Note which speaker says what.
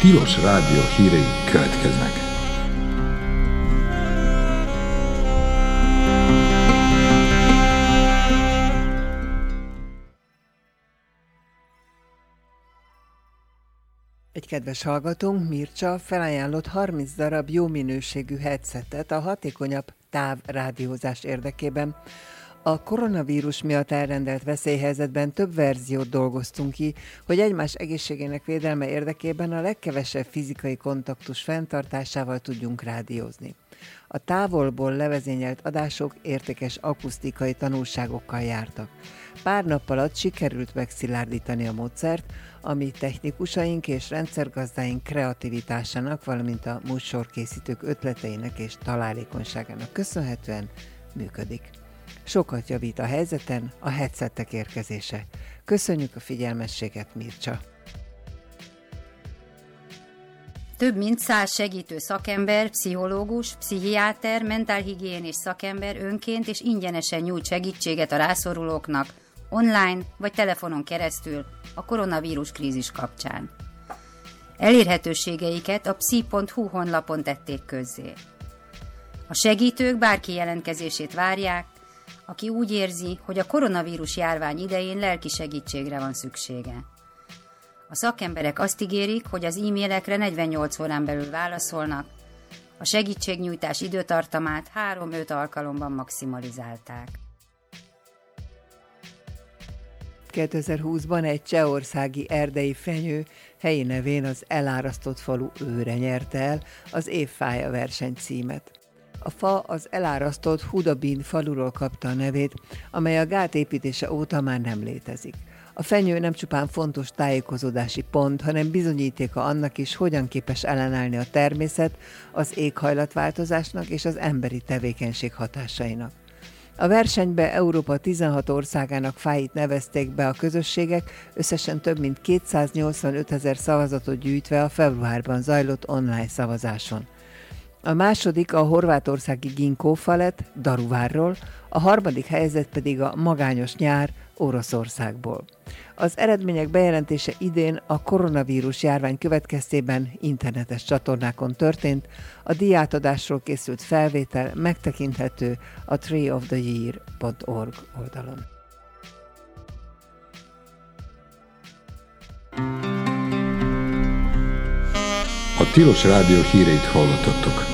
Speaker 1: Tilos Rádió hírei következnek.
Speaker 2: Egy kedves hallgatónk, Mircsa, felajánlott 30 darab jó minőségű headsetet a hatékonyabb távrádiózás érdekében. A koronavírus miatt elrendelt veszélyhelyzetben több verziót dolgoztunk ki, hogy egymás egészségének védelme érdekében a legkevesebb fizikai kontaktus fenntartásával tudjunk rádiózni. A távolból levezényelt adások értékes akusztikai tanulságokkal jártak. Pár nap alatt sikerült megszilárdítani a módszert, ami technikusaink és rendszergazdáink kreativitásának, valamint a műsorkészítők ötleteinek és találékonyságának köszönhetően működik. Sokat javít a helyzeten a headsetek érkezése. Köszönjük a figyelmességet, Mircsa!
Speaker 3: Több mint 100 segítő szakember, pszichológus, pszichiáter, mentálhigiénés szakember önként és ingyenesen nyújt segítséget a rászorulóknak, online vagy telefonon keresztül a koronavírus krízis kapcsán. Elérhetőségeiket a psi.hu honlapon tették közzé. A segítők bárki jelentkezését várják, aki úgy érzi, hogy a koronavírus járvány idején lelki segítségre van szüksége. A szakemberek azt ígérik, hogy az e-mailekre 48 órán belül válaszolnak, a segítségnyújtás időtartamát 3-5 alkalomban maximalizálták.
Speaker 2: 2020-ban egy csehországi erdei fenyő helyi nevén az elárasztott falu őre nyerte el az évfája verseny címet. A fa az elárasztott Hudabin faluról kapta a nevét, amely a gát építése óta már nem létezik. A fenyő nem csupán fontos tájékozódási pont, hanem bizonyítéka annak is, hogyan képes ellenállni a természet az éghajlatváltozásnak és az emberi tevékenység hatásainak. A versenybe Európa 16 országának fáit nevezték be a közösségek, összesen több mint 285 000 szavazatot gyűjtve a februárban zajlott online szavazáson. A második a horvátországi Ginkófa lett, Daruvárról, a harmadik helyezett pedig a Magányos nyár Oroszországból. Az eredmények bejelentése idén a koronavírus járvány következtében internetes csatornákon történt, a díjátadásról készült felvétel megtekinthető a treeoftheyear.org oldalon.
Speaker 1: A Tilos Rádió híreit hallottattok.